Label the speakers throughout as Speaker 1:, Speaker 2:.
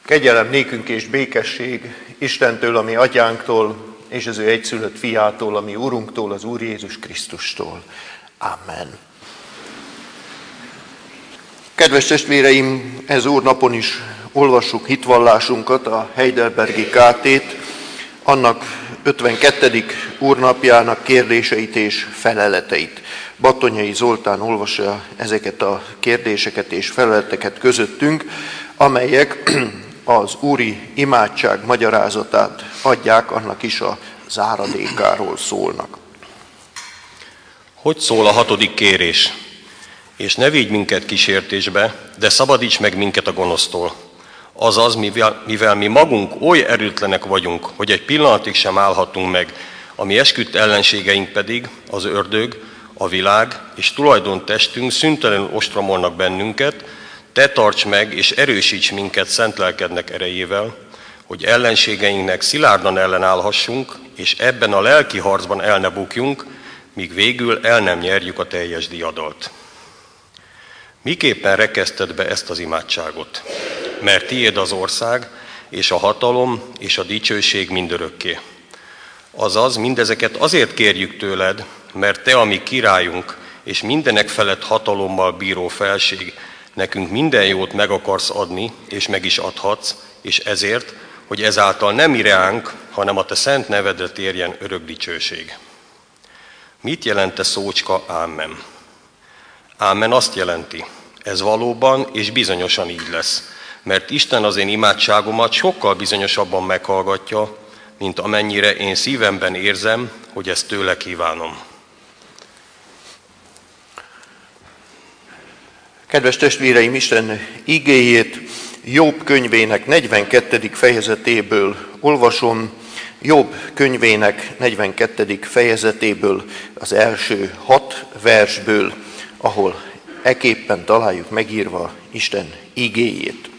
Speaker 1: Kegyelem nékünk és békesség Istentől, ami atyánktól, és az ő egyszülött fiától, ami Urunktól, az Úr Jézus Krisztustól. Amen. Kedves testvéreim, ez úrnapon is olvassuk hitvallásunkat, a Heidelbergi KT-t, annak 52. úrnapjának kérdéseit és feleleteit. Battonyai Zoltán olvassa ezeket a kérdéseket és feleleteket közöttünk, amelyek az úri imádság magyarázatát adják, annak is a záradékáról szólnak.
Speaker 2: Hogy szól a 6. kérés? És ne vigy minket kísértésbe, de szabadíts meg minket a gonosztól. Azaz, mivel mi magunk oly erőtlenek vagyunk, hogy egy pillanatig sem állhatunk meg, a mi esküdt ellenségeink pedig, az ördög, a világ és tulajdontestünk szüntelenül ostromolnak bennünket, te tarts meg és erősíts minket szent lelkednek erejével, hogy ellenségeinknek szilárdan ellenállhassunk, és ebben a lelki harcban el ne bukjunk, míg végül el nem nyerjük a teljes diadalt. Miképpen rekeszted be ezt az imádságot? Mert tiéd az ország, és a hatalom, és a dicsőség mindörökké. Azaz, mindezeket azért kérjük tőled, mert te a mi királyunk, és mindenek felett hatalommal bíró felség, nekünk minden jót meg akarsz adni, és meg is adhatsz, és ezért, hogy ezáltal nem mi reánk, hanem a te szent nevedre térjen örök dicsőség. Mit jelent a szócska Ámen? Ámen azt jelenti, ez valóban és bizonyosan így lesz, mert Isten az én imádságomat sokkal bizonyosabban meghallgatja, mint amennyire én szívemben érzem, hogy ezt tőle kívánom.
Speaker 1: Kedves testvéreim, Isten igéjét Jobb könyvének 42. fejezetéből olvasom, Jobb könyvének 42. fejezetéből az első 6 versből, ahol eképpen találjuk megírva Isten igéjét.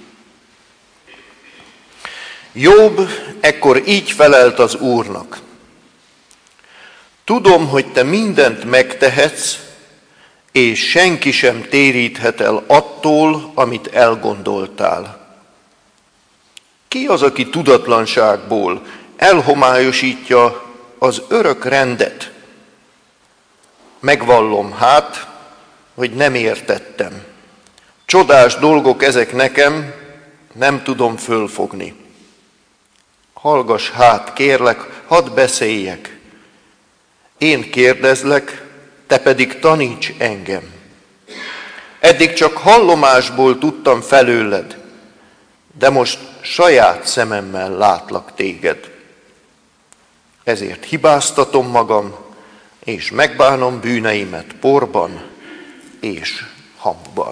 Speaker 1: Jobb ekkor így felelt az Úrnak: tudom, hogy te mindent megtehetsz, és senki sem téríthet el attól, amit elgondoltál. Ki az, aki tudatlanságból elhomályosítja az örök rendet? Megvallom hát, hogy nem értettem. Csodás dolgok ezek nekem, nem tudom fölfogni. Hallgass hát, kérlek, hadd beszéljek. Én kérdezlek, te pedig taníts engem. Eddig csak hallomásból tudtam felőled, de most saját szememmel látlak téged. Ezért hibáztatom magam, és megbánom bűneimet porban és hamban.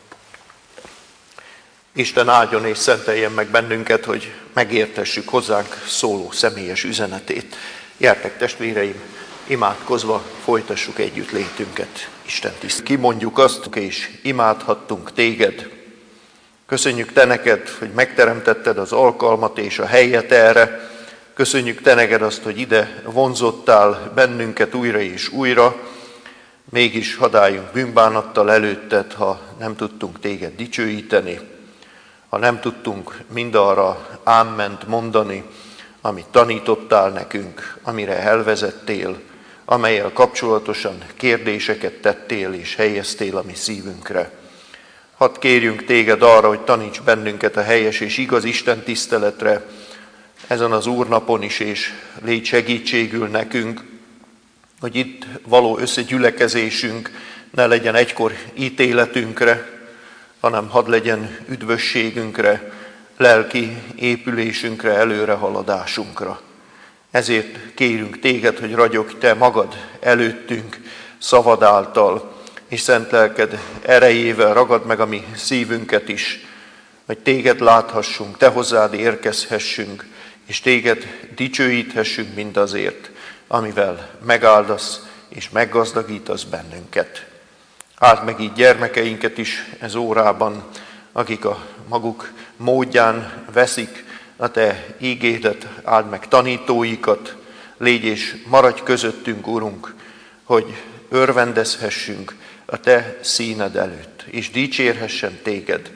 Speaker 1: Isten áldjon és szenteljen meg bennünket, hogy megértessük hozzánk szóló személyes üzenetét. Gyertek testvéreim, imádkozva folytassuk együtt létünket, Isten tiszt. Kimondjuk azt, és imádhattunk téged. Köszönjük te neked, hogy megteremtetted az alkalmat és a helyet erre. Köszönjük te neked azt, hogy ide vonzottál bennünket újra és újra. Mégis hadd álljunk bűnbánattal előtted, ha nem tudtunk téged dicsőíteni, ha nem tudtunk mindarra áment mondani, amit tanítottál nekünk, amire elvezettél, amellyel kapcsolatosan kérdéseket tettél és helyeztél a mi szívünkre. Hadd kérjünk téged arra, hogy taníts bennünket a helyes és igaz Isten tiszteletre, ezen az úrnapon is, és légy segítségül nekünk, hogy itt való összegyülekezésünk ne legyen egykor ítéletünkre, hanem hadd legyen üdvösségünkre, lelki épülésünkre, előrehaladásunkra. Ezért kérünk téged, hogy ragyogj te magad előttünk szavad által, és szent lelked erejével ragad meg a mi szívünket is, hogy téged láthassunk, te hozzád érkezhessünk, és téged dicsőíthessünk mindazért, amivel megáldasz és meggazdagítasz bennünket. Áld meg így gyermekeinket is ez órában, akik a maguk módján veszik a te ígédet, áld meg tanítóikat, légy és maradj közöttünk, Urunk, hogy örvendezhessünk a te színed előtt, és dicsérhessen téged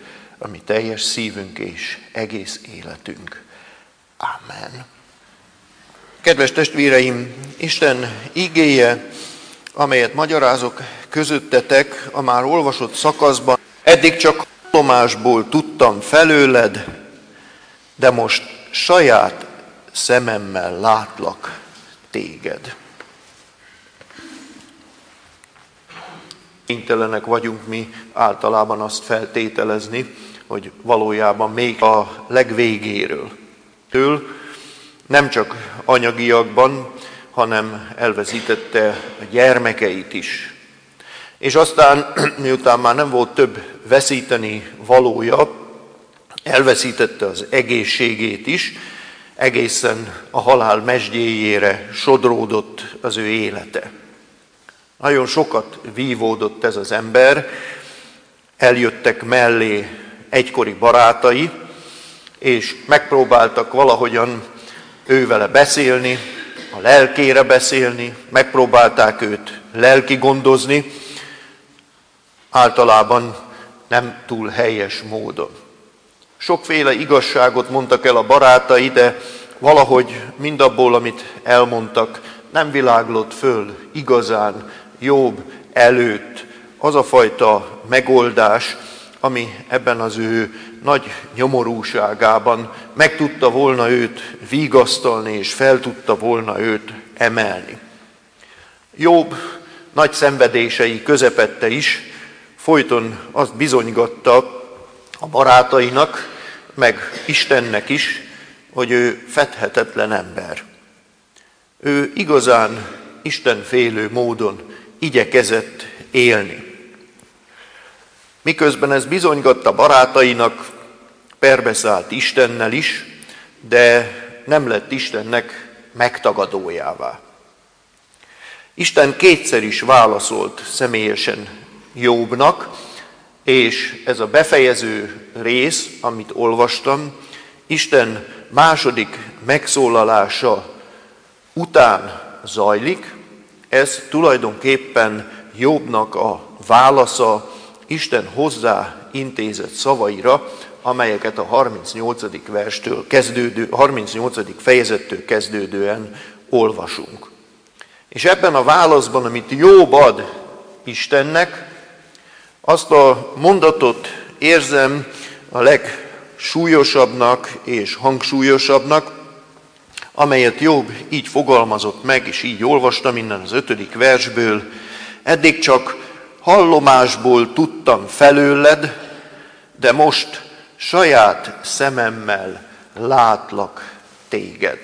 Speaker 1: a mi teljes szívünk és egész életünk. Amen. Kedves testvéreim, Isten igéje, amelyet magyarázok közöttetek a már olvasott szakaszban, eddig csak hallomásból tudtam felőled, de most saját szememmel látlak téged. Kénytelenek vagyunk mi általában azt feltételezni, hogy valójában még a legvégéről. Nem csak anyagiakban, hanem elveszítette a gyermekeit is. És aztán, miután már nem volt több veszíteni valója, elveszítette az egészségét is, egészen a halál mesdjéjére sodródott az ő élete. Nagyon sokat vívódott ez az ember, eljöttek mellé egykori barátai, és megpróbáltak valahogyan ővele beszélni, a lelkére beszélni, megpróbálták őt lelkigondozni, általában nem túl helyes módon. Sokféle igazságot mondtak el a barátai, de valahogy mindabból, amit elmondtak, nem világlott föl igazán Jobb előtt az a fajta megoldás, ami ebben az ő nagy nyomorúságában meg tudta volna őt vigasztalni, és fel tudta volna őt emelni. Jobb nagy szenvedései közepette is folyton azt bizonygatta a barátainak, meg Istennek is, hogy ő fedhetetlen ember. Ő igazán istenfélő módon igyekezett élni. Miközben ez bizonygatta barátainak, perbeszállt Istennel is, de nem lett Istennek megtagadójává. Isten kétszer is válaszolt személyesen Jobbnak, és ez a befejező rész, amit olvastam, Isten második megszólalása után zajlik. Ez tulajdonképpen Jobbnak a válasza Isten hozzá intézett szavaira, amelyeket a 38. fejezettől kezdődően olvasunk. És ebben a válaszban, amit Jobb ad Istennek, azt a mondatot érzem a legsúlyosabbnak és hangsúlyosabbnak, amelyet Jobb így fogalmazott meg, és így olvastam innen az 5. versből. Eddig csak hallomásból tudtam felőled, de most saját szememmel látlak téged.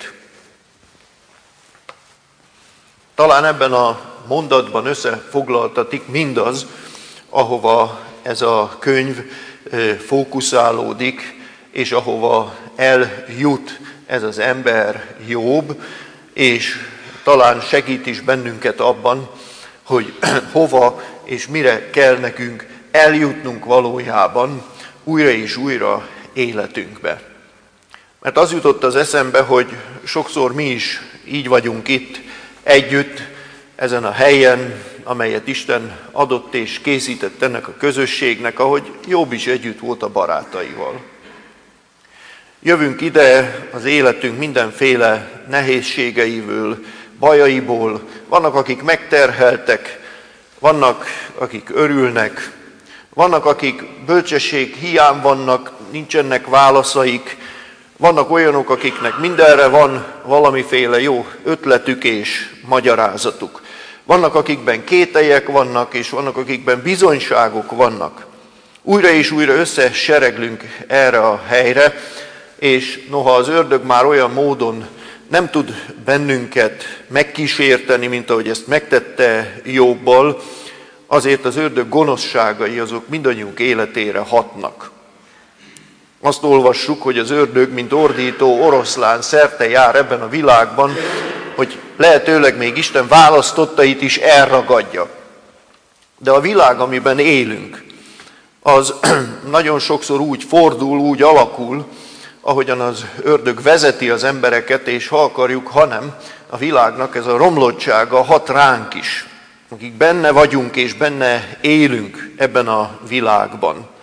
Speaker 1: Talán ebben a mondatban összefoglaltatik mindaz, ahova ez a könyv fókuszálódik, és ahova eljut ez az ember Jobb, és talán segít is bennünket abban, hogy hova és mire kell nekünk eljutnunk valójában újra és újra életünkbe. Mert az jutott az eszembe, hogy sokszor mi is így vagyunk itt együtt, ezen a helyen, amelyet Isten adott és készített ennek a közösségnek, ahogy Jobb is együtt volt a barátaival. Jövünk ide az életünk mindenféle nehézségeiből, bajaiból, vannak, akik megterheltek, vannak, akik örülnek, vannak, akik bölcsesség hiány vannak, nincsenek válaszaik, vannak olyanok, akiknek mindenre van valamiféle jó ötletük és magyarázatuk. Vannak, akikben kételyek vannak, és vannak, akikben bizonyságok vannak. Újra és újra összesereglünk erre a helyre, és noha az ördög már olyan módon nem tud bennünket megkísérteni, mint ahogy ezt megtette Jobbal, azért az ördög gonoszságai azok mindannyiunk életére hatnak. Azt olvassuk, hogy az ördög, mint ordító oroszlán szerte jár ebben a világban, hogy lehetőleg még Isten választottait is elragadja. De a világ, amiben élünk, az nagyon sokszor úgy fordul, úgy alakul, ahogyan az ördög vezeti az embereket, és ha akarjuk, ha nem, a világnak ez a romlottsága hat ránk is, akik benne vagyunk és benne élünk ebben a világban.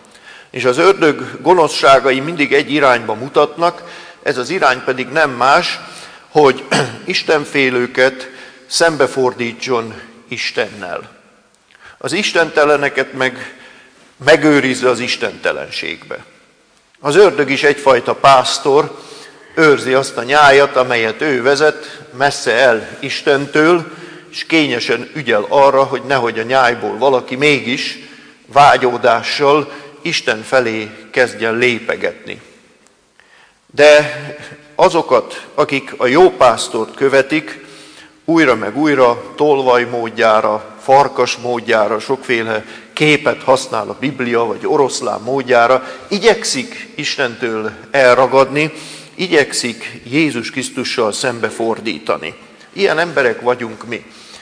Speaker 1: És az ördög gonoszságai mindig egy irányba mutatnak, ez az irány pedig nem más, hogy istenfélőket szembefordítson Istennel. Az istenteleneket megőrizze az istentelenségbe. Az ördög is egyfajta pásztor, őrzi azt a nyájat, amelyet ő vezet, messze el Istentől, és kényesen ügyel arra, hogy nehogy a nyájból valaki mégis vágyódással Isten felé kezdjen lépegetni. De azokat, akik a jó pásztort követik, újra meg újra tolvaj módjára, farkas módjára, sokféle képet használ a Biblia, vagy oroszlán módjára, igyekszik Istentől elragadni, igyekszik Jézus Krisztussal szembefordítani. Ilyen emberek vagyunk mi.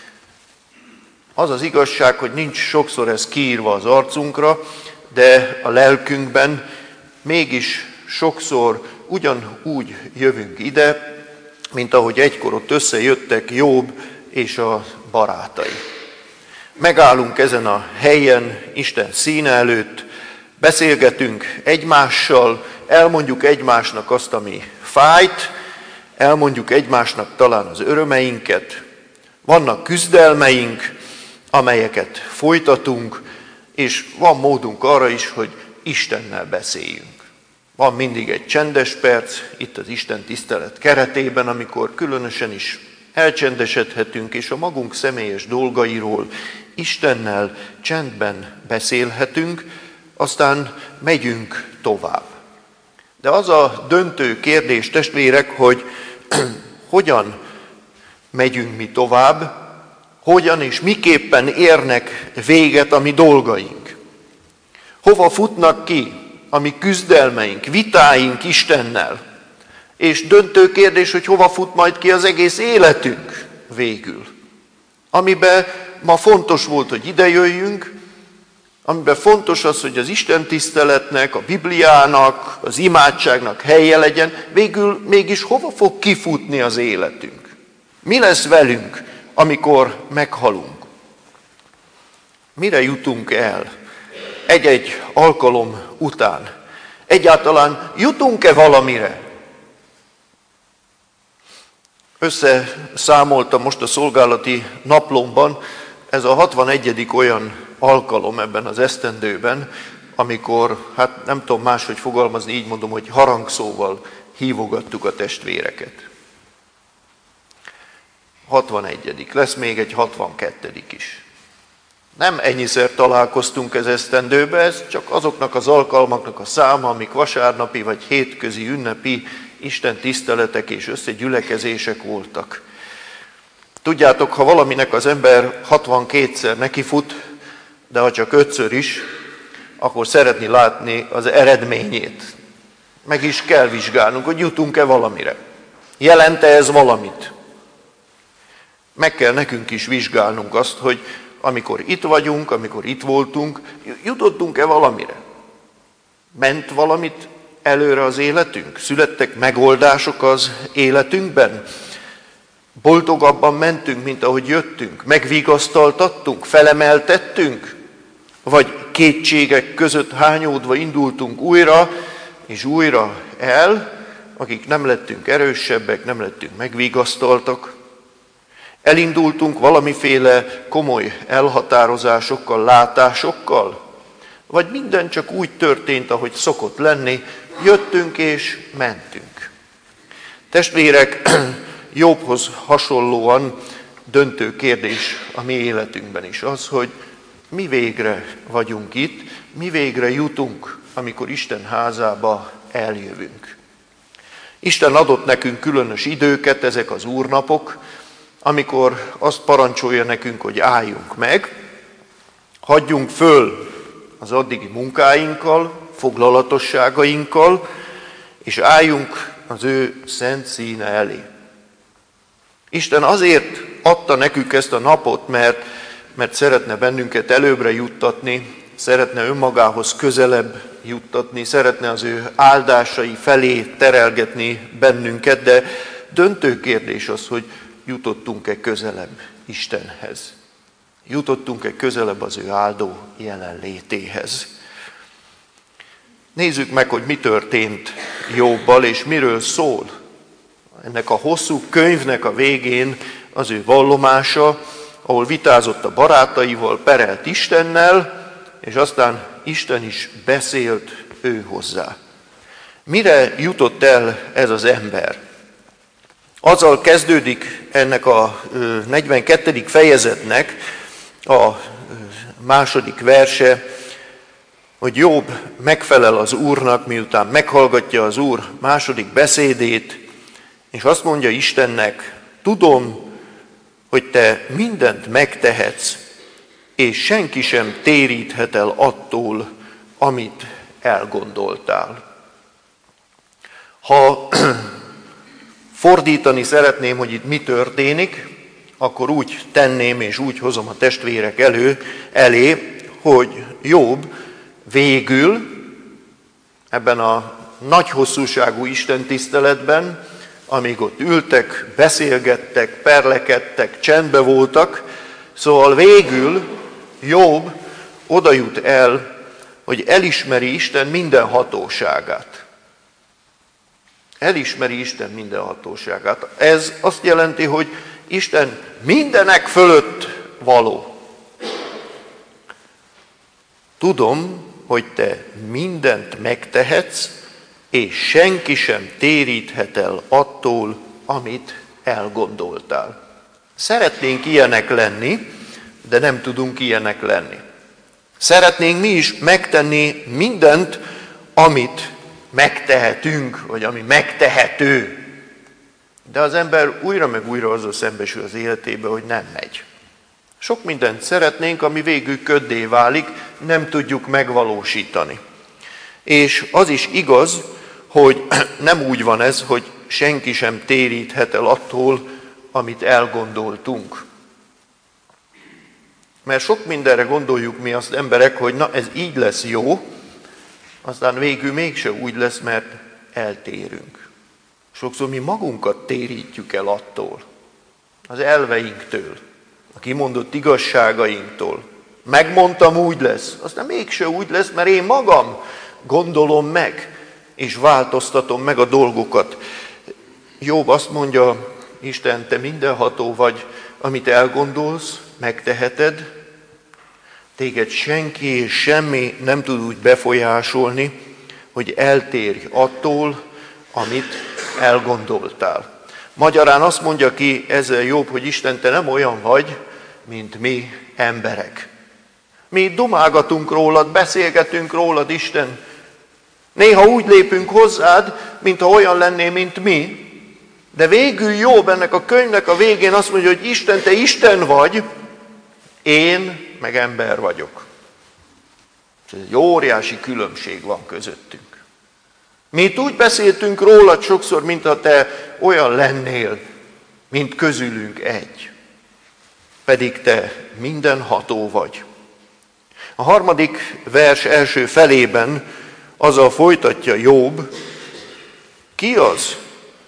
Speaker 1: Az az igazság, hogy nincs sokszor ez kiírva az arcunkra, de a lelkünkben mégis sokszor ugyanúgy jövünk ide, mint ahogy egykor ott összejöttek Jobb és a barátai. Megállunk ezen a helyen, Isten színe előtt, beszélgetünk egymással, elmondjuk egymásnak azt, ami fájt, elmondjuk egymásnak talán az örömeinket, vannak küzdelmeink, amelyeket folytatunk, és van módunk arra is, hogy Istennel beszéljünk. Van mindig egy csendes perc, itt az Isten tisztelet keretében, amikor különösen is elcsendesedhetünk, és a magunk személyes dolgairól Istennel csendben beszélhetünk, aztán megyünk tovább. De az a döntő kérdés, testvérek, hogy hogyan megyünk mi tovább, hogyan és miképpen érnek véget a mi dolgaink. Hova futnak ki a mi küzdelmeink, vitáink Istennel. És döntő kérdés, hogy hova fut majd ki az egész életünk végül. Amiben ma fontos volt, hogy idejöjjünk, amiben fontos az, hogy az Isten tiszteletnek, a Bibliának, az imádságnak helye legyen, végül mégis hova fog kifutni az életünk? Mi lesz velünk, amikor meghalunk? Mire jutunk el egy-egy alkalom után? Egyáltalán jutunk-e valamire? Összeszámoltam most a szolgálati naplomban, ez a 61. olyan alkalom ebben az esztendőben, amikor, hát nem tudom máshogy fogalmazni, így mondom, hogy harangszóval hívogattuk a testvéreket. 61. Lesz még egy 62. is. Nem ennyiszer találkoztunk ez esztendőben, ez csak azoknak az alkalmaknak a száma, amik vasárnapi vagy hétközi ünnepi Isten tiszteletek és összegyülekezések voltak. Tudjátok, ha valaminek az ember 62-szer nekifut, de ha csak 5-ször is, akkor szeretni látni az eredményét. Meg is kell vizsgálnunk, hogy jutunk-e valamire. Jelent-e ez valamit? Meg kell nekünk is vizsgálnunk azt, hogy amikor itt vagyunk, amikor itt voltunk, jutottunk-e valamire? Ment valamit előre az életünk? Születtek megoldások az életünkben? Boldogabban mentünk, mint ahogy jöttünk? Megvigasztaltattunk? Felemeltettünk? Vagy kétségek között hányódva indultunk újra és újra el, akik nem lettünk erősebbek, nem lettünk megvigasztaltak? Elindultunk valamiféle komoly elhatározásokkal, látásokkal? Vagy minden csak úgy történt, ahogy szokott lenni, jöttünk és mentünk? Testvérek, Jobbhoz hasonlóan döntő kérdés a mi életünkben is az, hogy mi végre vagyunk itt, mi végre jutunk, amikor Isten házába eljövünk. Isten adott nekünk különös időket, ezek az úrnapok, amikor azt parancsolja nekünk, hogy álljunk meg, hagyjunk föl az addigi munkáinkkal, foglalatosságainkkal, és álljunk az ő szent színe elé. Isten azért adta nekünk ezt a napot, mert szeretne bennünket előbbre juttatni, szeretne önmagához közelebb juttatni, szeretne az ő áldásai felé terelgetni bennünket, de döntő kérdés az, hogy jutottunk-e közelebb Istenhez? Jutottunk-e közelebb az ő áldó jelenlétéhez? Nézzük meg, hogy mi történt Jobbal, és miről szól. Ennek a hosszú könyvnek a végén az ő vallomása, ahol vitázott a barátaival, perelt Istennel, és aztán Isten is beszélt ő hozzá. Mire jutott el ez az ember? Azzal kezdődik ennek a 42. fejezetnek a második verse, hogy Jobb megfelel az Úrnak, miután meghallgatja az Úr második beszédét, és azt mondja Istennek, tudom, hogy te mindent megtehetsz, és senki sem téríthet el attól, amit elgondoltál. Ha fordítani szeretném, hogy itt mi történik, akkor úgy tenném, és úgy hozom a testvérek elé, hogy Jobb végül ebben a nagy hosszúságú istentiszteletben, amíg ott ültek, beszélgettek, perlekedtek, csendbe voltak, szóval végül Jobb oda jut el, hogy elismeri Isten minden hatóságát. Elismeri Isten minden hatóságát. Ez azt jelenti, hogy Isten mindenek fölött való. Tudom, hogy te mindent megtehetsz, és senki sem téríthet el attól, amit elgondoltál. Szeretnénk ilyenek lenni, de nem tudunk ilyenek lenni. Szeretnénk mi is megtenni mindent, amit megtehetünk, vagy ami megtehető. De az ember újra meg újra azzal szembesül az életébe, hogy nem megy. Sok mindent szeretnénk, ami végül köddé válik, nem tudjuk megvalósítani. És az is igaz, hogy nem úgy van ez, hogy senki sem téríthet el attól, amit elgondoltunk. Mert sok mindenre gondoljuk mi azt emberek, hogy na ez így lesz jó, aztán végül mégse úgy lesz, mert eltérünk. Sokszor mi magunkat térítjük el attól, az elveinktől, a kimondott igazságainktól. Megmondtam, úgy lesz, aztán mégse úgy lesz, mert én magam gondolom meg, és változtatom meg a dolgokat. Jobb azt mondja, Isten, te mindenható vagy, amit elgondolsz, megteheted, téged senki és semmi nem tud úgy befolyásolni, hogy eltérj attól, amit elgondoltál. Magyarán azt mondja ki ezzel Jobb, hogy Isten, te nem olyan vagy, mint mi emberek. Mi dumálgatunk rólad, beszélgetünk rólad, Isten. Néha úgy lépünk hozzád, mintha olyan lennél, mint mi, de végül Jobb ennek a könyvnek a végén azt mondja, hogy Isten, te Isten vagy, én meg ember vagyok. Ez egy óriási különbség van közöttünk. Mi itt úgy beszéltünk rólad sokszor, mintha te olyan lennél, mint közülünk egy. Pedig te mindenható vagy. A harmadik vers első felében azzal folytatja Jobb, ki az,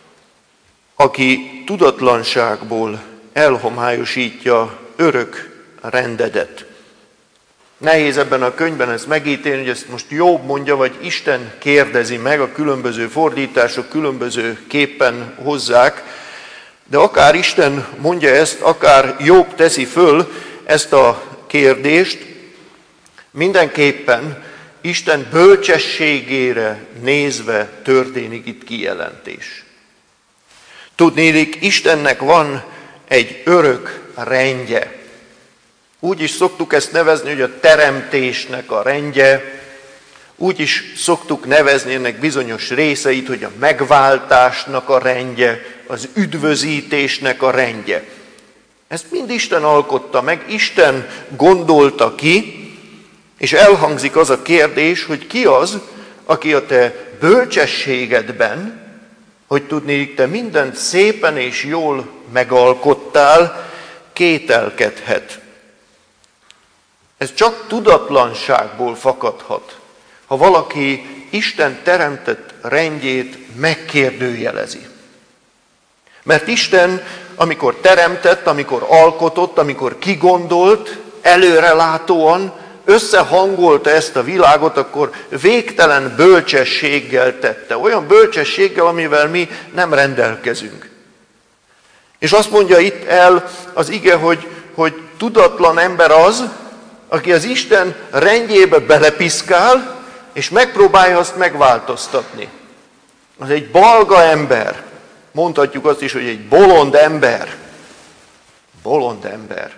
Speaker 1: aki tudatlanságból elhomályosítja örök rendedet. Nehéz ebben a könyvben ezt megítélni, hogy ezt most Jobb mondja, vagy Isten kérdezi meg, a különböző fordítások különbözőképpen hozzák, de akár Isten mondja ezt, akár Jobb teszi föl ezt a kérdést, mindenképpen Isten bölcsességére nézve történik itt kijelentés. Tudnélik, Istennek van egy örök rendje. Úgy is szoktuk ezt nevezni, hogy a teremtésnek a rendje, úgy is szoktuk nevezni ennek bizonyos részeit, hogy a megváltásnak a rendje, az üdvözítésnek a rendje. Ezt mind Isten alkotta meg, Isten gondolta ki, és elhangzik az a kérdés, hogy ki az, aki a te bölcsességedben, hogy tudnék, te mindent szépen és jól megalkottál, kételkedhet. Ez csak tudatlanságból fakadhat, ha valaki Isten teremtett rendjét megkérdőjelezi. Mert Isten, amikor teremtett, amikor alkotott, amikor kigondolt, előrelátóan, összehangolta ezt a világot, akkor végtelen bölcsességgel tette. Olyan bölcsességgel, amivel mi nem rendelkezünk. És azt mondja itt el az ige, hogy tudatlan ember az, aki az Isten rendjébe belepiszkál, és megpróbálja azt megváltoztatni. Az egy balga ember. Mondhatjuk azt is, hogy egy bolond ember. Bolond ember.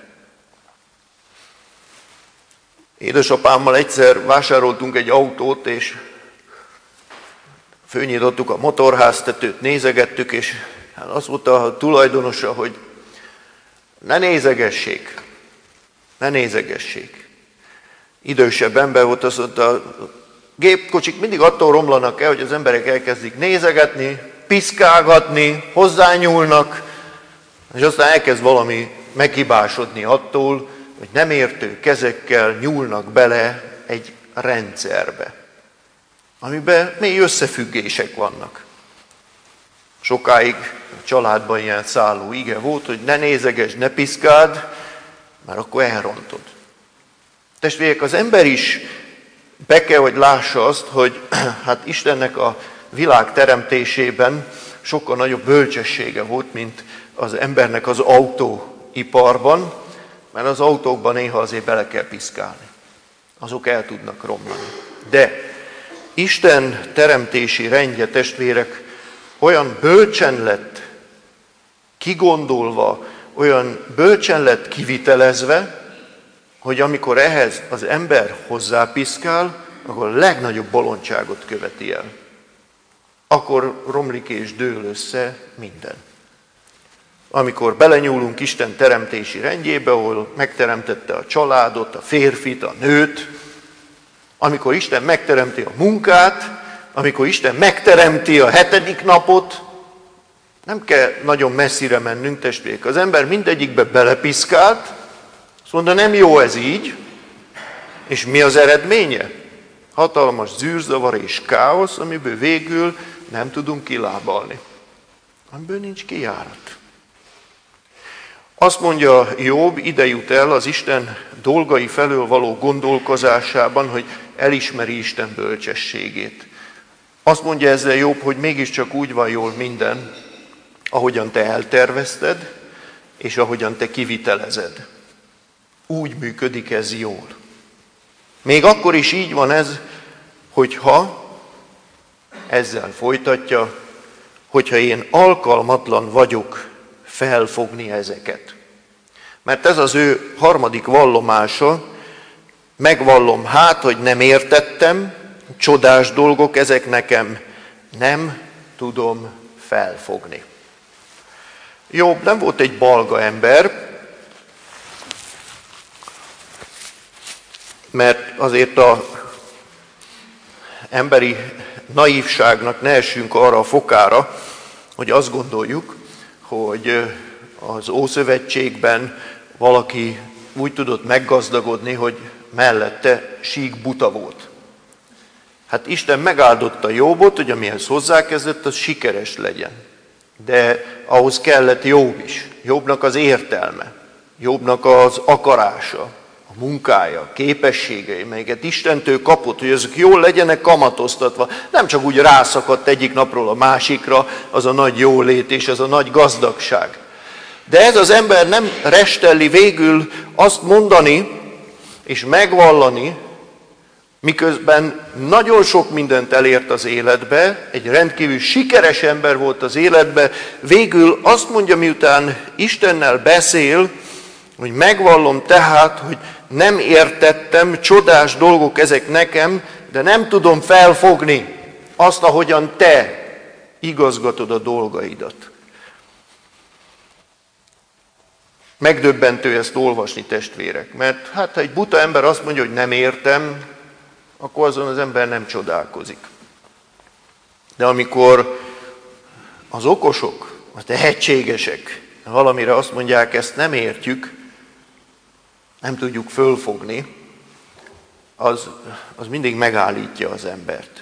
Speaker 1: Édesapámmal egyszer vásároltunk egy autót, és fölnyitottuk a motorháztetőt, nézegettük, és azt mondta a tulajdonosa, hogy ne nézegessék, ne nézegessék. Idősebb ember volt, azt mondta, a gépkocsik mindig attól romlanak el, hogy az emberek elkezdik nézegetni, piszkálgatni, hozzányúlnak, és aztán elkezd valami meghibásodni attól, hogy nem értő kezekkel nyúlnak bele egy rendszerbe, amiben mély összefüggések vannak. Sokáig a családban ilyen szálló ige volt, hogy ne nézegesd, ne piszkáld, mert akkor elrontod. Testvérek, az ember is be kell, hogy lássa azt, hogy hát Istennek a világ teremtésében sokkal nagyobb bölcsessége volt, mint az embernek az autóiparban, mert az autókban néha azért bele kell piszkálni. Azok el tudnak romlani. De Isten teremtési rendje, testvérek, olyan bölcsen lett kigondolva, olyan bölcsen lett kivitelezve, hogy amikor ehhez az ember hozzápiszkál, akkor a legnagyobb bolondságot követi el. Akkor romlik és dől össze minden. Amikor belenyúlunk Isten teremtési rendjébe, ahol megteremtette a családot, a férfit, a nőt, amikor Isten megteremti a munkát, amikor Isten megteremti a 7. napot, nem kell nagyon messzire mennünk, testvérek. Az ember mindegyikbe belepiszkált, azt mondta, nem jó ez így, és mi az eredménye? Hatalmas zűrzavar és káosz, amiből végül nem tudunk kilábalni. Amiből nincs kijárat. Azt mondja Jobb, ide jut el az Isten dolgai felől való gondolkozásában, hogy elismeri Isten bölcsességét. Azt mondja ezzel Jobb, hogy mégiscsak úgy van jól minden, ahogyan te eltervezted, és ahogyan te kivitelezed. Úgy működik ez jól. Még akkor is így van ez, hogyha ezzel folytatja, hogyha én alkalmatlan vagyok felfogni ezeket. Mert ez az ő harmadik vallomása, megvallom hogy nem értettem, csodás dolgok, ezek nekem nem tudom felfogni. Jobb nem volt egy balga ember, mert azért az emberi naívságnak ne essünk arra a fokára, hogy azt gondoljuk, hogy az Ószövetségben valaki úgy tudott meggazdagodni, hogy mellette sík buta volt. Hát Isten megáldotta Jobbot, hogy amihez hozzákezdett, az sikeres legyen. De ahhoz kellett Jobb is. Jobbnak az értelme, Jobbnak az akarása, a munkája, a képességei, melyeket Istentől kapott, hogy ezek jól legyenek kamatoztatva. Nem csak úgy rászakadt egyik napról a másikra az a nagy jólét és az a nagy gazdagság. De ez az ember nem restelli végül azt mondani és megvallani, miközben nagyon sok mindent elért az életbe, egy rendkívül sikeres ember volt az életbe, végül azt mondja, miután Istennel beszél, hogy megvallom tehát, hogy nem értettem, csodás dolgok ezek nekem, de nem tudom felfogni azt, ahogyan te igazgatod a dolgaidat. Megdöbbentő ezt olvasni, testvérek, mert hát ha egy buta ember azt mondja, hogy nem értem, akkor azon az ember nem csodálkozik. De amikor az okosok, a tehetségesek valamire azt mondják, ezt nem értjük, nem tudjuk fölfogni, az mindig megállítja az embert.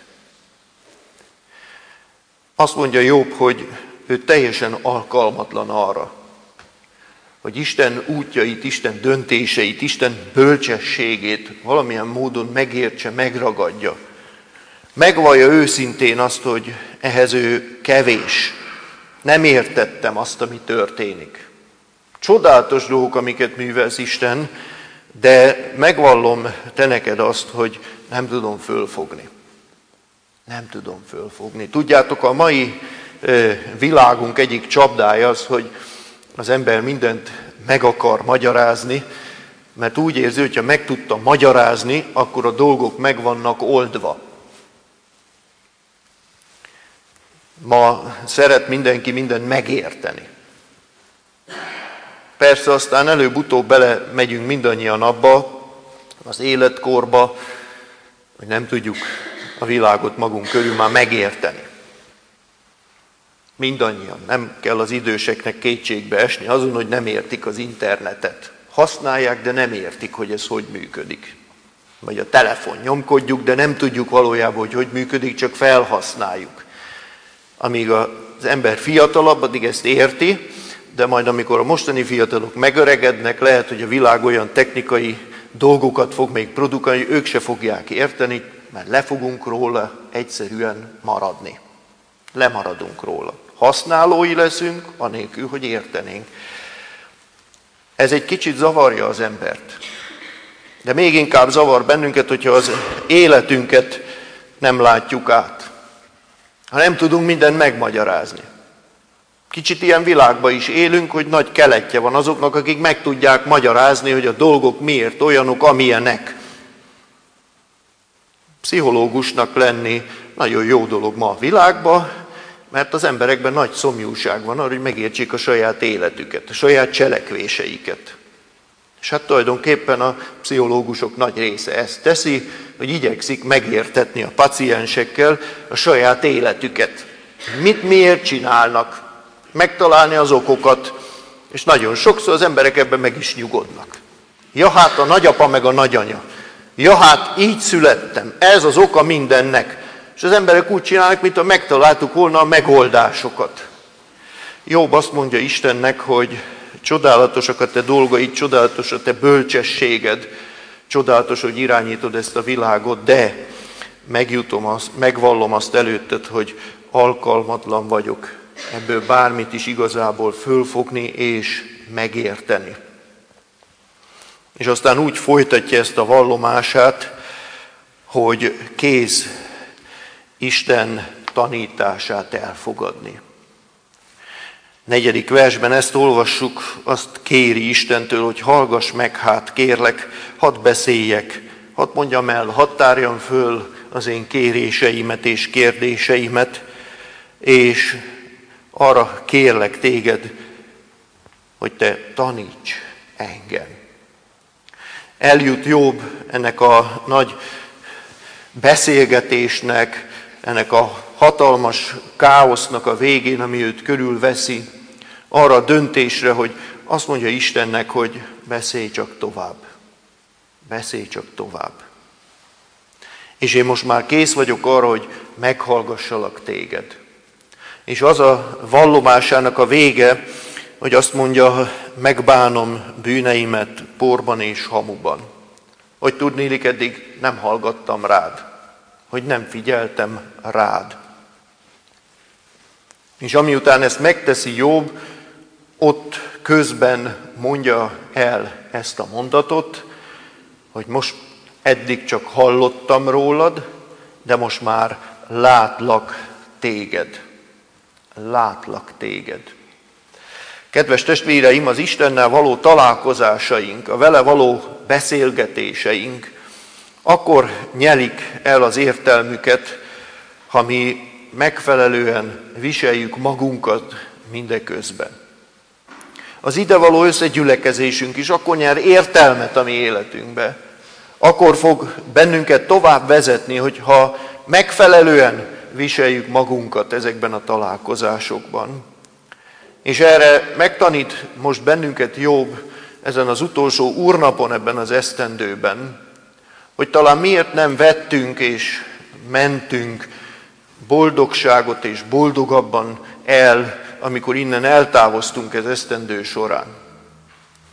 Speaker 1: Azt mondja Jobb, hogy ő teljesen alkalmatlan arra, hogy Isten útjait, Isten döntéseit, Isten bölcsességét valamilyen módon megértse, megragadja. Megvallja őszintén azt, hogy ehhez ő kevés. Nem értettem azt, ami történik. Csodálatos dolgok, amiket művelsz Isten, de megvallom te neked azt, hogy nem tudom fölfogni. Nem tudom fölfogni. Tudjátok, a mai világunk egyik csapdája az, hogy az ember mindent meg akar magyarázni, mert úgy érzi, hogyha meg tudta magyarázni, akkor a dolgok meg vannak oldva. Ma szeret mindenki mindent megérteni. Persze aztán előbb-utóbb bele megyünk mindannyian abba, az életkorba, hogy nem tudjuk a világot magunk körül már megérteni. Mindannyian. Nem kell az időseknek kétségbe esni azon, hogy nem értik az internetet. Használják, de nem értik, hogy ez hogy működik. Vagy a telefon nyomkodjuk, de nem tudjuk valójában, hogy működik, csak felhasználjuk. Amíg az ember fiatalabb, addig ezt érti, de majd amikor a mostani fiatalok megöregednek, lehet, hogy a világ olyan technikai dolgokat fog még produkálni, hogy ők se fogják érteni, mert le fogunk róla egyszerűen maradni. Lemaradunk róla. Használói leszünk, anélkül, hogy értenénk. Ez egy kicsit zavarja az embert. De még inkább zavar bennünket, hogyha az életünket nem látjuk át. Ha nem tudunk mindent megmagyarázni. Kicsit ilyen világban is élünk, hogy nagy keletje van azoknak, akik meg tudják magyarázni, hogy a dolgok miért olyanok, amilyenek. Pszichológusnak lenni nagyon jó dolog ma a világban, mert az emberekben nagy szomjúság van arra, hogy megértsék a saját életüket, a saját cselekvéseiket. És hát tulajdonképpen a pszichológusok nagy része ezt teszi, hogy igyekszik megértetni a paciensekkel a saját életüket. Mit miért csinálnak, megtalálni az okokat, és nagyon sokszor az emberek ebben meg is nyugodnak. Ja, hát a nagyapa meg a nagyanya. Ja, hát így születtem, ez az oka mindennek. És az emberek úgy csinálnak, mintha megtaláltuk volna a megoldásokat. Jobb azt mondja Istennek, hogy csodálatosak a te dolgaid, csodálatos a te bölcsességed, csodálatos, hogy irányítod ezt a világot, de megvallom azt előtted, hogy alkalmatlan vagyok ebből bármit is igazából fölfogni és megérteni. És aztán úgy folytatja ezt a vallomását, hogy kész Isten tanítását elfogadni. 4. versben ezt olvassuk, azt kéri Istentől, hogy hallgass meg, hát kérlek, hadd beszéljek, hadd mondjam el, hadd tárjam föl az én kéréseimet és kérdéseimet, és arra kérlek téged, hogy te taníts engem. Eljut Jobb ennek a nagy beszélgetésnek, ennek a hatalmas káosznak a végén, ami őt körülveszi, arra a döntésre, hogy azt mondja Istennek, hogy beszélj csak tovább. Beszélj csak tovább. És én most már kész vagyok arra, hogy meghallgassalak téged. És az a vallomásának a vége, hogy azt mondja, megbánom bűneimet porban és hamuban. Hogy tudnélik, eddig nem hallgattam rád. Hogy nem figyeltem rád. És amiután ezt megteszi Jobb, ott közben mondja el ezt a mondatot, hogy most eddig csak hallottam rólad, de most már látlak téged. Látlak téged. Kedves testvéreim, az Istennel való találkozásaink, a vele való beszélgetéseink akkor nyelik el az értelmüket, ha mi megfelelően viseljük magunkat mindeközben. Az idevaló összegyülekezésünk is akkor nyer értelmet a mi életünkbe. Akkor fog bennünket tovább vezetni, hogyha megfelelően viseljük magunkat ezekben a találkozásokban. És erre megtanít most bennünket Jobb ezen az utolsó úrnapon ebben az esztendőben, hogy talán miért nem vettünk és mentünk boldogságot és boldogabban el, amikor innen eltávoztunk ez esztendő során.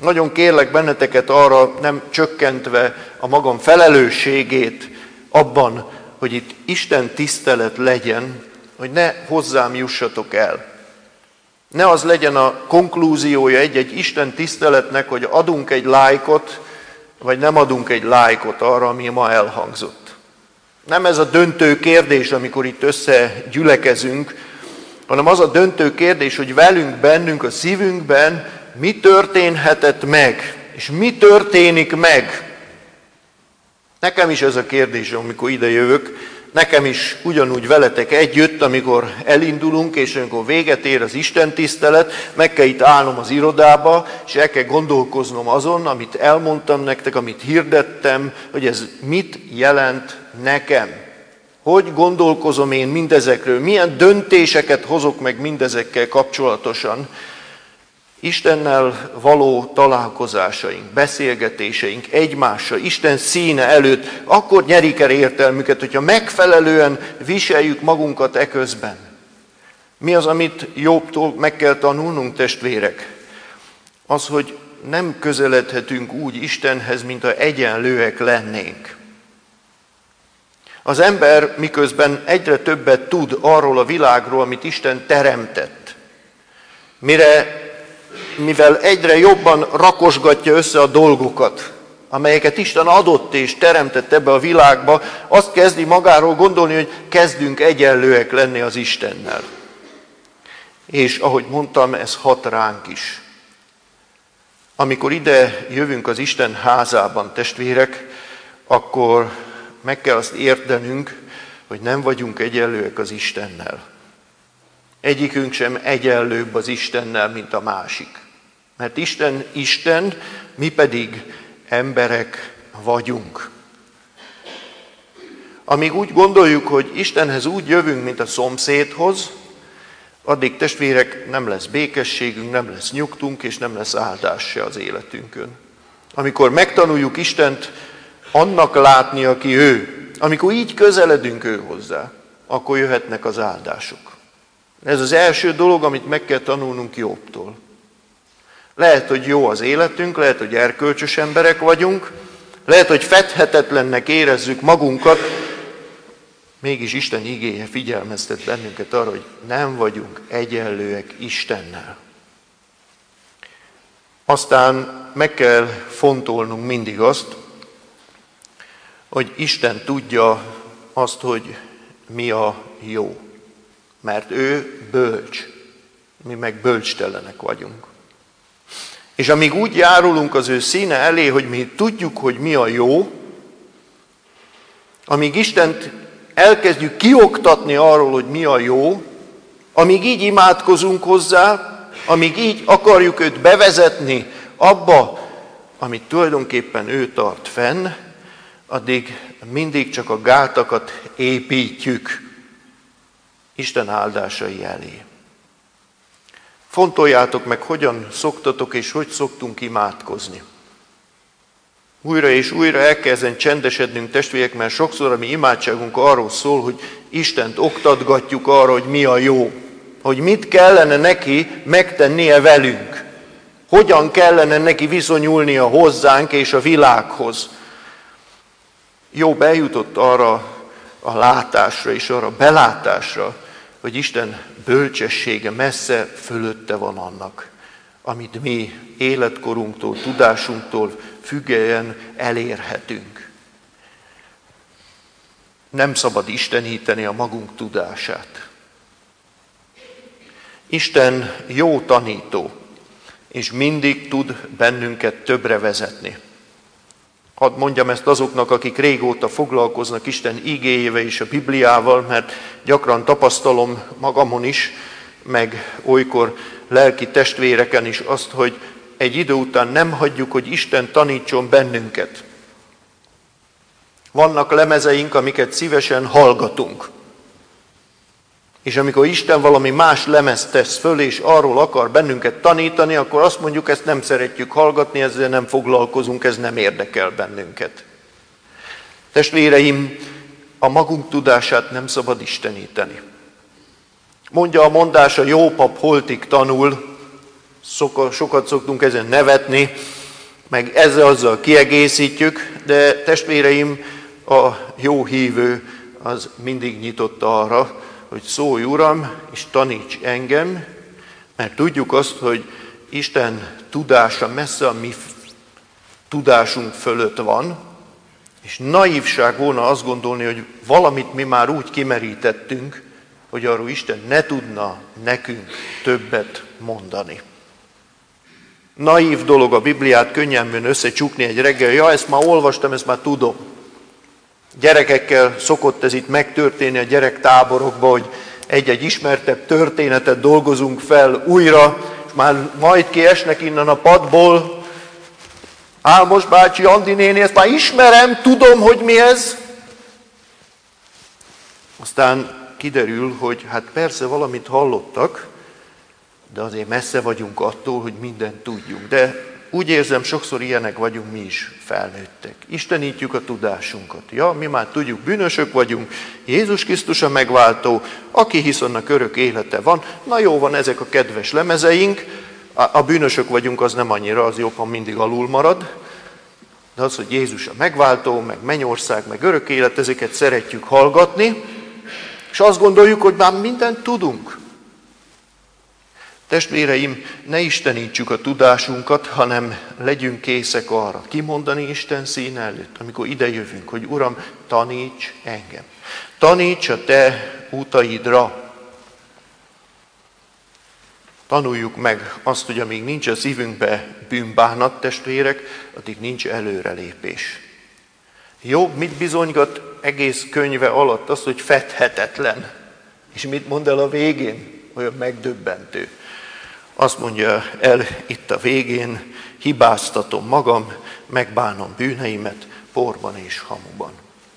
Speaker 1: Nagyon kérlek benneteket arra, nem csökkentve a magam felelősségét abban, hogy itt Isten tisztelet legyen, hogy ne hozzám jussatok el. Ne az legyen a konklúziója egy-egy Isten tiszteletnek, hogy adunk egy lájkot, vagy nem adunk egy lájkot arra, ami ma elhangzott. Nem ez a döntő kérdés, amikor itt összegyülekezünk, hanem az a döntő kérdés, hogy velünk, bennünk, a szívünkben mi történhetett meg, és mi történik meg. Nekem is ez a kérdés, amikor ide jövök, nekem is ugyanúgy veletek együtt, amikor elindulunk, és amikor véget ér az Isten tisztelet, meg kell itt állnom az irodába, és el kell gondolkoznom azon, amit elmondtam nektek, amit hirdettem, hogy ez mit jelent nekem. Hogy gondolkozom én mindezekről, milyen döntéseket hozok meg mindezekkel kapcsolatosan. Istennel való találkozásaink, beszélgetéseink egymással, Isten színe előtt, akkor nyerik el értelmüket, hogyha megfelelően viseljük magunkat eközben. Mi az, amit Jobbtól meg kell tanulnunk, testvérek? Az, hogy nem közeledhetünk úgy Istenhez, mintha egyenlőek lennénk. Az ember miközben egyre többet tud arról a világról, amit Isten teremtett, mivel egyre jobban rakosgatja össze a dolgokat, amelyeket Isten adott és teremtett ebbe a világba, azt kezdi magáról gondolni, hogy kezdünk egyenlőek lenni az Istennel. És ahogy mondtam, ez hat ránk is. Amikor ide jövünk az Isten házában, testvérek, akkor meg kell azt értenünk, hogy nem vagyunk egyenlőek az Istennel. Egyikünk sem egyenlőbb az Istennel, mint a másik. Mert Isten, mi pedig emberek vagyunk. Amíg úgy gondoljuk, hogy Istenhez úgy jövünk, mint a szomszédhoz, addig, testvérek, nem lesz békességünk, nem lesz nyugtunk, és nem lesz áldás se az életünkön. Amikor megtanuljuk Istent annak látni, aki ő, amikor így közeledünk ő hozzá, akkor jöhetnek az áldások. Ez az első dolog, amit meg kell tanulnunk Jobbtól. Lehet, hogy jó az életünk, lehet, hogy erkölcsös emberek vagyunk, lehet, hogy fedhetetlennek érezzük magunkat, mégis Isten igéje figyelmeztet bennünket arra, hogy nem vagyunk egyenlőek Istennel. Aztán meg kell fontolnunk mindig azt, hogy Isten tudja azt, hogy mi a jó. Mert ő bölcs, mi meg bölcstelenek vagyunk. És amíg úgy járulunk az ő színe elé, hogy mi tudjuk, hogy mi a jó, amíg Istent elkezdjük kioktatni arról, hogy mi a jó, amíg így imádkozunk hozzá, amíg így akarjuk őt bevezetni abba, amit tulajdonképpen ő tart fenn, addig mindig csak a gátakat építjük Isten áldásai elé. Fontoljátok meg, hogyan szoktatok és hogy szoktunk imádkozni. Újra és újra el kell ezen csendesednünk, testvérek, mert sokszor a mi imádságunk arról szól, hogy Istent oktatgatjuk arra, hogy mi a jó. Hogy mit kellene neki megtennie velünk. Hogyan kellene neki viszonyulnia hozzánk és a világhoz. Jobb eljutott arra a látásra és arra a belátásra, hogy Isten bölcsessége messze fölötte van annak, amit mi életkorunktól, tudásunktól függően elérhetünk. Nem szabad isteníteni a magunk tudását. Isten jó tanító, és mindig tud bennünket többre vezetni. Hadd mondjam ezt azoknak, akik régóta foglalkoznak Isten igéjével és a Bibliával, mert gyakran tapasztalom magamon is, meg olykor lelki testvéreken is azt, hogy egy idő után nem hagyjuk, hogy Isten tanítson bennünket. Vannak lemezeink, amiket szívesen hallgatunk. És amikor Isten valami más lemezt tesz föl, és arról akar bennünket tanítani, akkor azt mondjuk, ezt nem szeretjük hallgatni, ezzel nem foglalkozunk, ez nem érdekel bennünket. Testvéreim, a magunk tudását nem szabad isteníteni. Mondja a mondás, a jó pap holtig tanul, Sokat szoktunk ezen nevetni, meg azzal kiegészítjük, de testvéreim, a jó hívő az mindig nyitott arra, hogy szólj Uram, és taníts engem, mert tudjuk azt, hogy Isten tudása messze a mi tudásunk fölött van, és naívság volna azt gondolni, hogy valamit mi már úgy kimerítettünk, hogy arról Isten ne tudna nekünk többet mondani. Naív dolog a Bibliát könnyelműen összecsukni egy reggel, ja, ezt már olvastam, ezt már tudom. Gyerekekkel szokott ez itt megtörténni a gyerektáborokban, hogy egy-egy ismertebb történetet dolgozunk fel újra, és már majd kiesnek innen a padból. Álmos bácsi, Andi néni, ezt már ismerem, tudom, hogy mi ez. Aztán kiderül, hogy hát persze valamit hallottak, de azért messze vagyunk attól, hogy mindent tudjunk. De úgy érzem, sokszor ilyenek vagyunk mi is felnőttek. Istenítjük a tudásunkat. Ja, mi már tudjuk, bűnösök vagyunk, Jézus Krisztus a megváltó, aki hisz annak örök élete van. Na jó van, ezek a kedves lemezeink, a bűnösök vagyunk, az nem annyira, az jobb, ha mindig alul marad. De az, hogy Jézus a megváltó, meg mennyország, meg örök élet, ezeket szeretjük hallgatni, és azt gondoljuk, hogy már mindent tudunk. Testvéreim, ne istenítsük a tudásunkat, hanem legyünk készek arra, kimondani Isten színe előtt, amikor ide jövünk, hogy Uram, taníts engem. Taníts a te útaidra. Tanuljuk meg azt, hogy amíg nincs a szívünkbe bűnbánat, testvérek, addig nincs előrelépés. Jobb mit bizonygat egész könyve alatt? Az, hogy fedhetetlen. És mit mond el a végén? Olyan megdöbbentő. Azt mondja el itt a végén, hibáztatom magam, megbánom bűneimet porban és hamuban.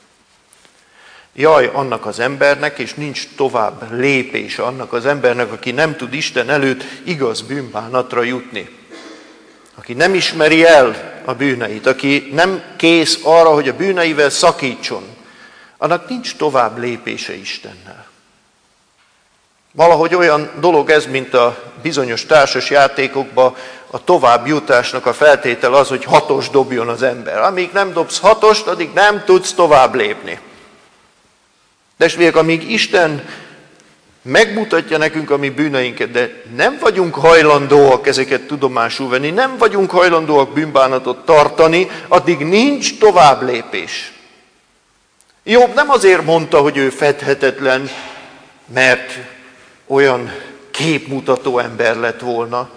Speaker 1: Jaj annak az embernek, és nincs tovább lépés annak az embernek, aki nem tud Isten előtt igaz bűnbánatra jutni. Aki nem ismeri el a bűneit, aki nem kész arra, hogy a bűneivel szakítson, annak nincs tovább lépése Istennel. Valahogy olyan dolog ez, mint a bizonyos társas játékokban a továbbjutásnak a feltétel az, hogy 6-os dobjon az ember. Amíg nem dobsz 6-ost, addig nem tudsz tovább lépni. Testvérek, amíg Isten megmutatja nekünk a mi bűneinket, de nem vagyunk hajlandóak ezeket tudomásul venni, nem vagyunk hajlandóak bűnbánatot tartani, addig nincs tovább lépés. Jobb nem azért mondta, hogy ő fedhetetlen, mert olyan képmutató ember lett volna.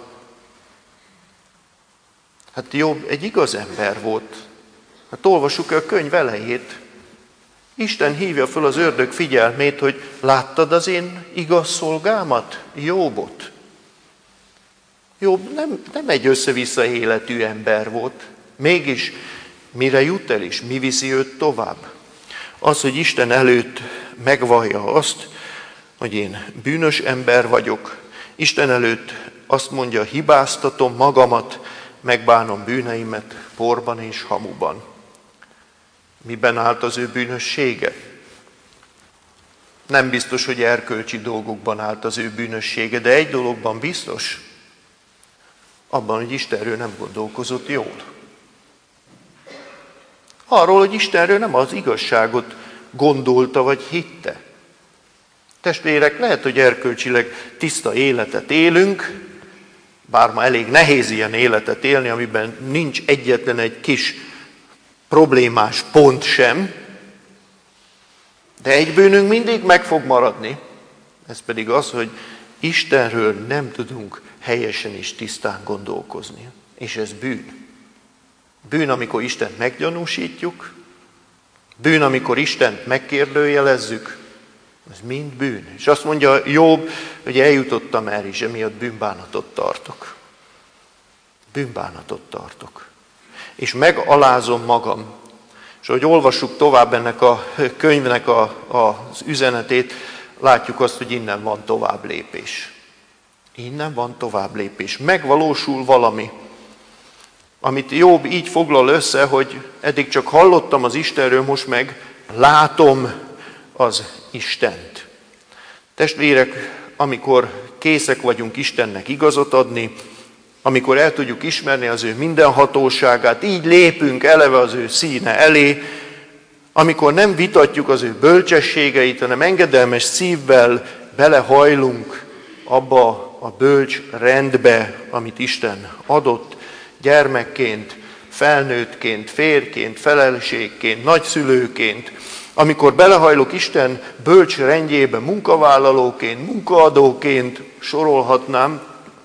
Speaker 1: Hát Jobb egy igaz ember volt. Hát olvassuk a könyv elejét. Isten hívja föl az ördög figyelmét, hogy láttad az én igaz szolgámat, Jobbot. Jobb nem egy össze-vissza életű ember volt. Mégis mire jut el és mi viszi őt tovább? Az, hogy Isten előtt megvallja azt, hogy én bűnös ember vagyok. Isten előtt azt mondja, hibáztatom magamat, megbánom bűneimet porban és hamuban. Miben állt az ő bűnössége? Nem biztos, hogy erkölcsi dolgokban állt az ő bűnössége, de egy dologban biztos, abban, hogy Istenről nem gondolkozott jól. Arról, hogy Istenről nem az igazságot gondolta vagy hitte. Testvérek, lehet, hogy erkölcsileg tiszta életet élünk, bár ma elég nehéz ilyen életet élni, amiben nincs egyetlen egy kis problémás pont sem, de egy bűnünk mindig meg fog maradni. Ez pedig az, hogy Istenről nem tudunk helyesen és tisztán gondolkozni. És ez bűn. Bűn, amikor Istent meggyanúsítjuk, bűn, amikor Istent megkérdőjelezzük, ez mind bűn. És azt mondja Jobb, hogy eljutottam el is, emiatt bűnbánatot tartok. Bűnbánatot tartok. És megalázom magam. És ahogy olvassuk tovább ennek a könyvnek az üzenetét, látjuk azt, hogy innen van tovább lépés. Innen van tovább lépés. Megvalósul valami, amit Jobb így foglal össze, hogy eddig csak hallottam az Istenről, most meg látom az Istent. Testvérek, amikor készek vagyunk Istennek igazat adni, amikor el tudjuk ismerni az ő mindenhatóságát, így lépünk eleve az ő színe elé, amikor nem vitatjuk az ő bölcsességeit, hanem engedelmes szívvel belehajlunk abba a bölcs rendbe, amit Isten adott gyermekként, felnőttként, férjként, feleségként, nagyszülőként, amikor belehajlok Isten bölcs rendjébe munkavállalóként, munkaadóként, sorolhatnám,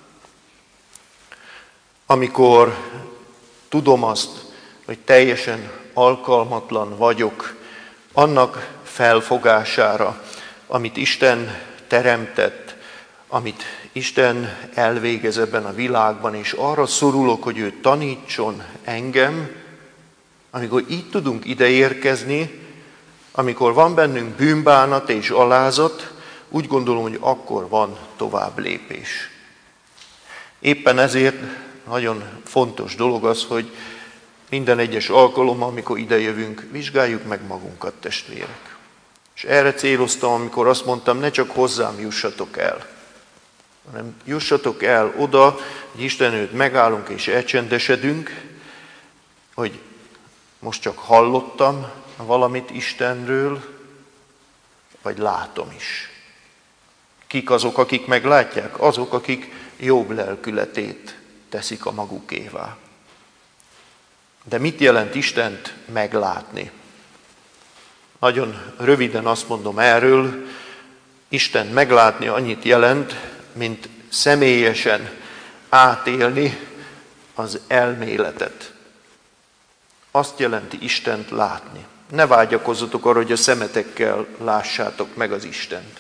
Speaker 1: amikor tudom azt, hogy teljesen alkalmatlan vagyok annak felfogására, amit Isten teremtett, amit Isten elvégez ebben a világban, és arra szorulok, hogy ő tanítson engem, amikor így tudunk ideérkezni, amikor van bennünk bűnbánat és alázat, úgy gondolom, hogy akkor van tovább lépés. Éppen ezért nagyon fontos dolog az, hogy minden egyes alkalommal, amikor idejövünk, vizsgáljuk meg magunkat, testvérek. És erre céloztam, amikor azt mondtam, ne csak hozzám jussatok el, hanem jussatok el oda, hogy Isten előtt megállunk és elcsendesedünk, hogy most csak hallottam valamit Istenről, vagy látom is. Kik azok, akik meglátják? Azok, akik jobb lelkületét teszik a magukévá. De mit jelent Istent meglátni? Nagyon röviden azt mondom erről, Istent meglátni annyit jelent, mint személyesen átélni az elméletet. Azt jelenti Istent látni. Ne vágyakozzatok arra, hogy a szemetekkel lássátok meg az Istent.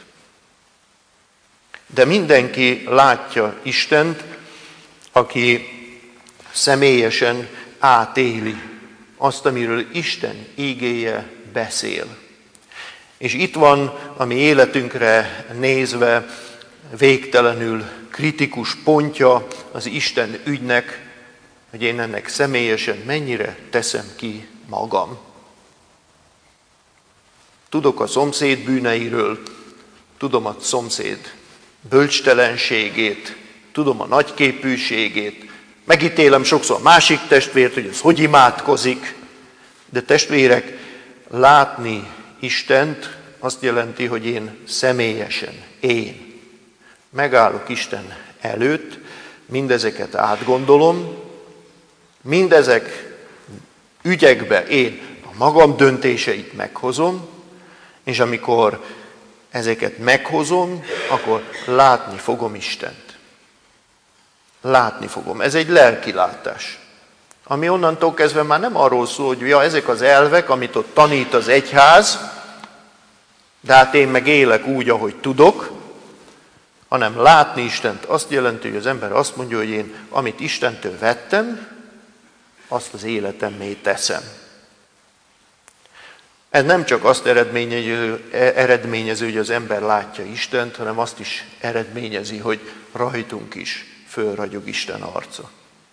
Speaker 1: De mindenki látja Istent, aki személyesen átéli azt, amiről Isten ígéje beszél. És itt van a mi életünkre nézve végtelenül kritikus pontja az Isten ügynek, hogy én ennek személyesen mennyire teszem ki magam. Tudok a szomszéd bűneiről, tudom a szomszéd bölcstelenségét, tudom a nagyképűségét, megítélem sokszor a másik testvért, hogy az hogy imádkozik, de testvérek, látni Istent azt jelenti, hogy én személyesen, én megállok Isten előtt, mindezeket átgondolom, mindezek ügyekbe én a magam döntéseit meghozom, és amikor ezeket meghozom, akkor látni fogom Istent. Látni fogom. Ez egy lelkilátás. Ami onnantól kezdve már nem arról szól, hogy ja, ezek az elvek, amit ott tanít az egyház, de hát én meg élek úgy, ahogy tudok, hanem látni Istent azt jelenti, hogy az ember azt mondja, hogy én amit Istentől vettem, azt az életemmé teszem. Ez nem csak azt eredményező, hogy az ember látja Istent, hanem azt is eredményezi, hogy rajtunk is fölragyog Isten arca.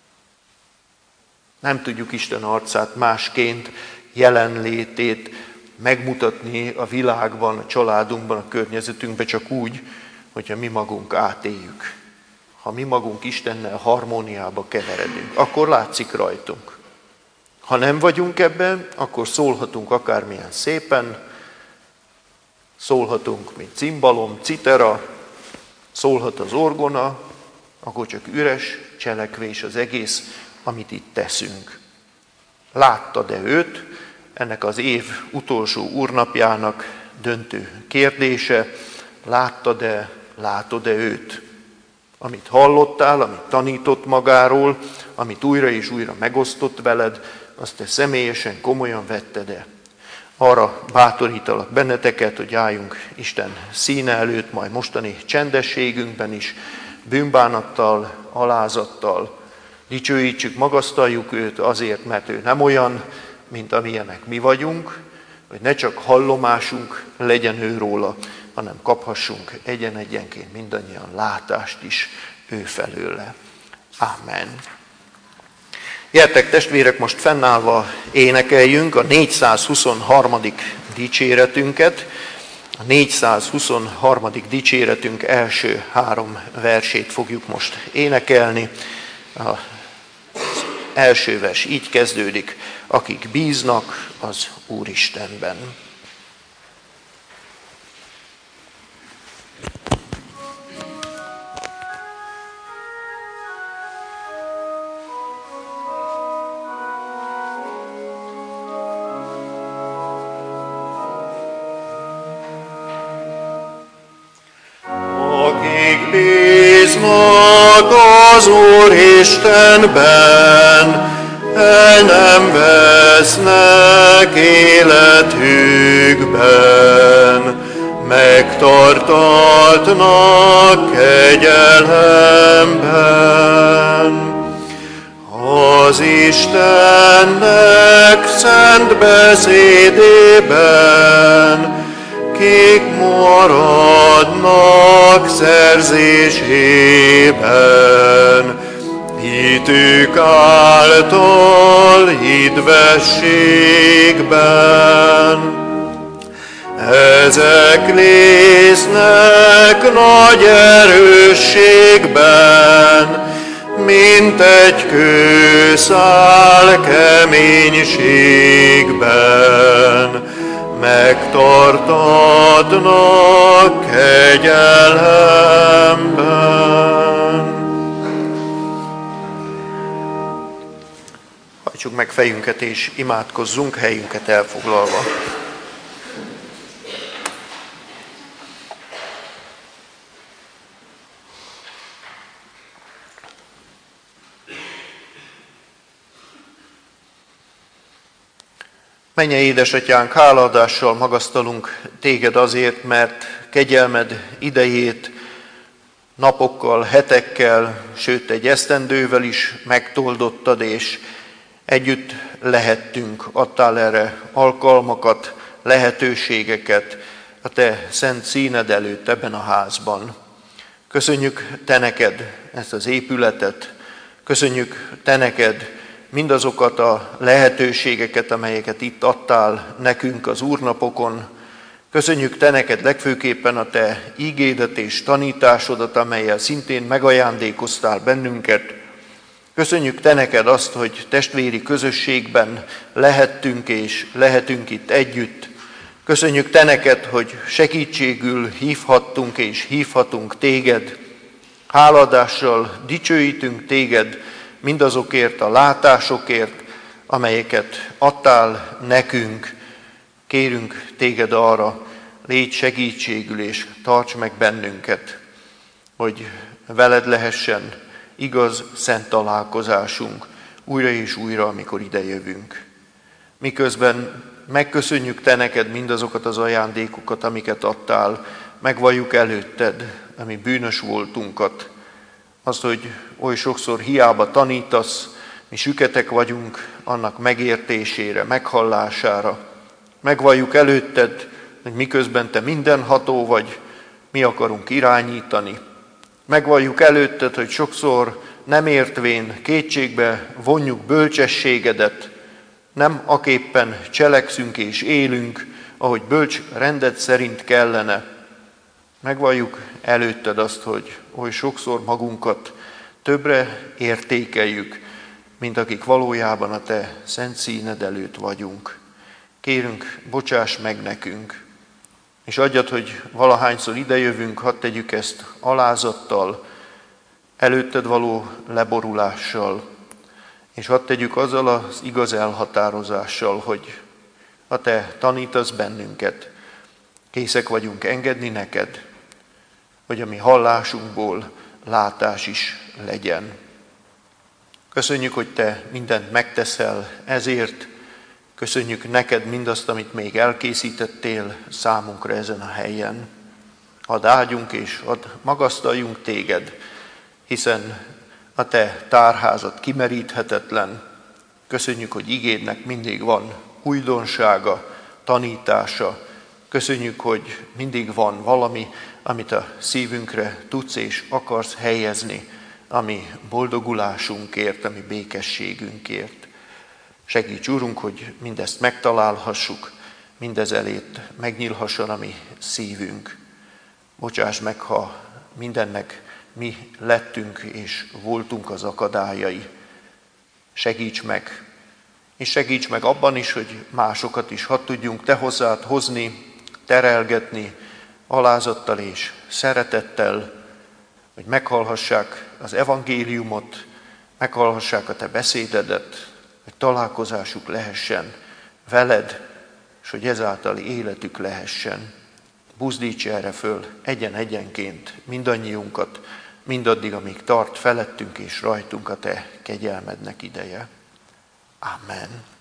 Speaker 1: Nem tudjuk Isten arcát másként, jelenlétét megmutatni a világban, a családunkban, a környezetünkben csak úgy, hogyha mi magunk átéljük. Ha mi magunk Istennel harmóniába keveredünk, akkor látszik rajtunk. Ha nem vagyunk ebben, akkor szólhatunk akármilyen szépen, szólhatunk, mint cimbalom, citera, szólhat az orgona, akkor csak üres cselekvés az egész, amit itt teszünk. Láttad-e őt? Ennek az év utolsó úrnapjának döntő kérdése. Láttad-e, látod-e őt? Amit hallottál, amit tanított magáról, amit újra és újra megosztott veled, azt te személyesen komolyan vetted-e? Arra bátorítalak benneteket, hogy álljunk Isten színe előtt, majd mostani csendességünkben is, bűnbánattal, alázattal, dicsőítsük, magasztaljuk őt azért, mert ő nem olyan, mint amilyenek mi vagyunk, hogy ne csak hallomásunk legyen ő róla, hanem kaphassunk egyen-egyenként mindannyian látást is ő felőle. Amen. Gyertek testvérek, most fennállva énekeljünk a 423. dicséretünket. A 423. dicséretünk első 3 versét fogjuk most énekelni. Az első vers így kezdődik: akik bíznak az Úristenben.
Speaker 3: Bíznak az Úristenben, el nem vesznek életükben, megtartatnak kegyelemben. Az Istennek szent beszédében kik maradnak szerzésében, hitük által hidvességben. Ezek lésznek nagy erősségben, mint egy kőszál keménységben, megtartatnak kegyelemben.
Speaker 1: Hajtsuk meg fejünket és imádkozzunk, helyünket elfoglalva. Mennyei édesatyánk, hálaadással magasztalunk téged azért, mert kegyelmed idejét napokkal, hetekkel, sőt egy esztendővel is megtoldottad, és együtt lehettünk, adtál erre alkalmakat, lehetőségeket a te szent színed előtt ebben a házban. Köszönjük te neked ezt az épületet, köszönjük te neked mindazokat a lehetőségeket, amelyeket itt adtál nekünk az úrnapokon. Köszönjük te neked legfőképpen a te ígédet és tanításodat, amellyel szintén megajándékoztál bennünket. Köszönjük te neked azt, hogy testvéri közösségben lehettünk és lehetünk itt együtt. Köszönjük te neked, hogy segítségül hívhattunk és hívhatunk téged. Háladással dicsőítünk téged mindazokért a látásokért, amelyeket adtál nekünk. Kérünk téged arra, légy segítségül és tarts meg bennünket, hogy veled lehessen igaz, szent találkozásunk újra és újra, amikor idejövünk. Miközben megköszönjük te neked mindazokat az ajándékokat, amiket adtál, megvalljuk előtted a mi bűnös voltunkat, azt, hogy oly sokszor hiába tanítasz, mi süketek vagyunk annak megértésére, meghallására. Megvalljuk előtted, hogy miközben te mindenható vagy, mi akarunk irányítani. Megvalljuk előtted, hogy sokszor nem értvén kétségbe vonjuk bölcsességedet, nem aképpen cselekszünk és élünk, ahogy bölcs rendet szerint kellene. Megvalljuk előtted azt, hogy oly sokszor magunkat többre értékeljük, mint akik valójában a te szent színed előtt vagyunk. Kérünk, bocsáss meg nekünk, és adjad, hogy valahányszor idejövünk, hadd tegyük ezt alázattal, előtted való leborulással, és hadd tegyük azzal az igaz elhatározással, hogy ha te tanítasz bennünket, készek vagyunk engedni neked, hogy a mi hallásunkból látás is legyen. Köszönjük, hogy te mindent megteszel ezért, köszönjük neked mindazt, amit még elkészítettél számunkra ezen a helyen. Hadd áldjunk és hadd magasztaljunk téged, hiszen a te tárházad kimeríthetetlen. Köszönjük, hogy igédnek mindig van újdonsága, tanítása. Köszönjük, hogy mindig van valami, amit a szívünkre tudsz és akarsz helyezni, ami boldogulásunkért, ami békességünkért. Segíts, Úrunk, hogy mindezt megtalálhassuk, mindez elét megnyílhasson a mi szívünk. Bocsáss meg, ha mindennek mi lettünk és voltunk az akadályai. Segíts meg, és segíts meg abban is, hogy másokat is hadd tudjunk te hozzád hozni, terelgetni, alázattal és szeretettel, hogy meghallhassák az evangéliumot, meghallhassák a te beszédedet, hogy találkozásuk lehessen veled, és hogy ezáltal életük lehessen. Buzdíts erre föl egyen-egyenként mindannyiunkat, mindaddig, amíg tart felettünk és rajtunk a te kegyelmednek ideje. Amen.